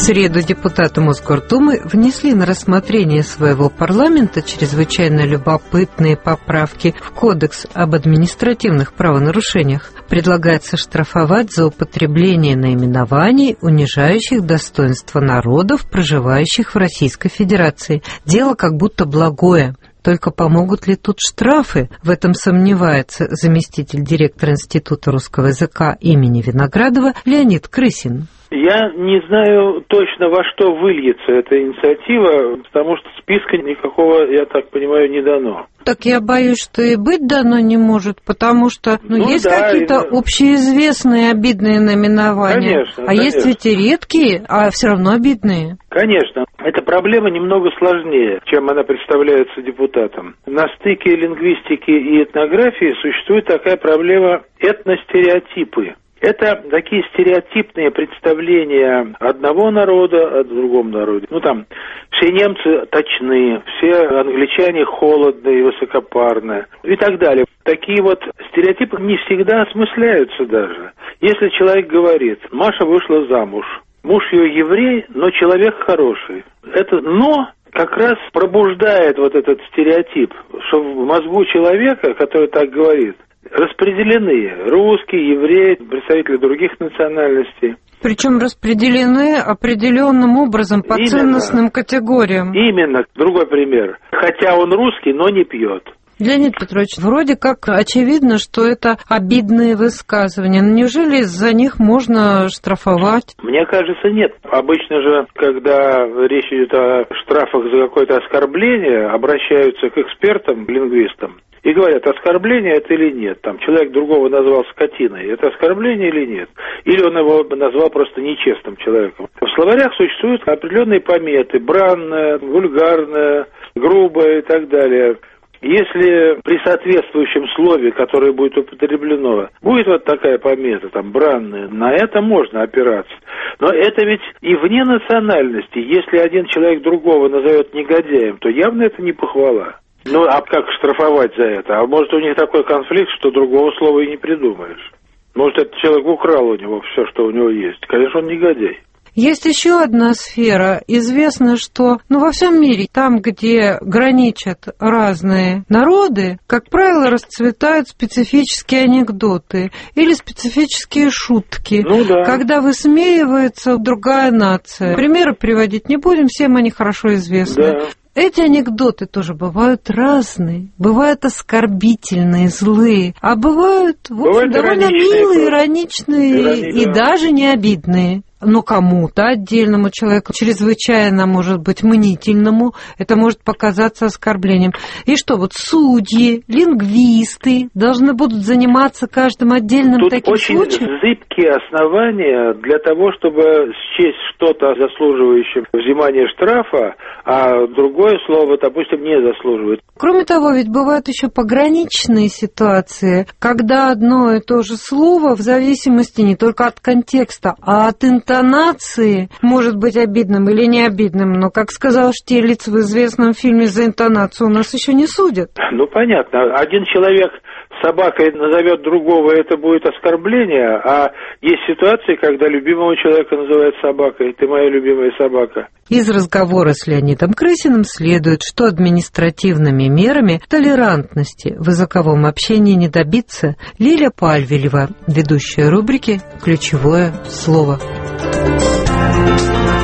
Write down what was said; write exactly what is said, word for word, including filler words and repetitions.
среду депутаты Мосгордумы внесли на рассмотрение своего парламента чрезвычайно любопытные поправки в Кодекс об административных правонарушениях. Предлагается штрафовать за употребление наименований, унижающих достоинство народов, проживающих в Российской Федерации. Дело как будто благое. Только помогут ли тут штрафы? В этом сомневается заместитель директора Института русского языка имени Виноградова Леонид Крысин. Я не знаю точно, во что выльется эта инициатива, потому что списка никакого, я так понимаю, не дано. Так я боюсь, что и быть дано не может, потому что ну, ну, есть да, какие-то и... общеизвестные обидные наименования, конечно, а конечно. Есть ведь и редкие, а все равно обидные. Конечно. Эта проблема немного сложнее, чем она представляется депутатам. На стыке лингвистики и этнографии существует такая проблема этностереотипы. Это такие стереотипные представления одного народа о другом народе. Ну, там, все немцы точны, все англичане холодные и высокопарные и так далее. Такие вот стереотипы не всегда осмысляются даже. Если человек говорит: Маша вышла замуж, муж ее еврей, но человек хороший. Это «но» как раз пробуждает вот этот стереотип, что в мозгу человека, который так говорит, распределены русские, евреи, представители других национальностей. Причем распределены определенным образом по Именно. ценностным категориям. Именно. Другой пример. Хотя он русский, но не пьет. Леонид Петрович, вроде как очевидно, что это обидные высказывания. Но неужели за них можно штрафовать? Мне кажется, нет. Обычно же, когда речь идет о штрафах за какое-то оскорбление, обращаются к экспертам, лингвистам, и говорят, оскорбление это или нет. Там человек другого назвал скотиной. Это оскорбление или нет? Или он его назвал просто нечестным человеком. В словарях существуют определенные пометы. Бранное, вульгарное, грубое и так далее. Если при соответствующем слове, которое будет употреблено, будет вот такая помета, там, бранная, на это можно опираться. Но это ведь и вне национальности. Если один человек другого назовет негодяем, то явно это не похвала. Ну, а как штрафовать за это? А может, у них такой конфликт, что другого слова и не придумаешь. Может, этот человек украл у него все, что у него есть. Конечно, он негодяй. Есть еще одна сфера. Известно, что ну, во всем мире, там, где граничат разные народы, как правило, расцветают специфические анекдоты или специфические шутки, ну, да. когда высмеивается другая нация. Примеры приводить не будем, всем они хорошо известны. Да. Эти анекдоты тоже бывают разные, бывают оскорбительные, злые, а бывают, в общем, довольно милые, ироничные, ироничные и, да. и даже не обидные. Но кому-то, отдельному человеку, чрезвычайно, может быть, мнительному, это может показаться оскорблением. И что, вот судьи, лингвисты должны будут заниматься каждым отдельным Тут таким очень случаем? зыбкие основания для того, чтобы счесть что-то заслуживающим взимания штрафа, а другое слово, допустим, не заслуживает. Кроме того, ведь бывают еще пограничные ситуации, когда одно и то же слово в зависимости не только от контекста, а от интонации может быть обидным или не обидным. Но, как сказал Штирлиц в известном фильме, за интонацию у нас еще не судят. Ну, понятно. Один человек собакой назовет другого, это будет оскорбление, а есть ситуации, когда любимого человека называют собакой. Ты моя любимая собака. Из разговора с Леонидом Крысиным следует, что административными мерами толерантности в языковом общении не добиться. Лиля Пальвелева, ведущая рубрики «Ключевое слово».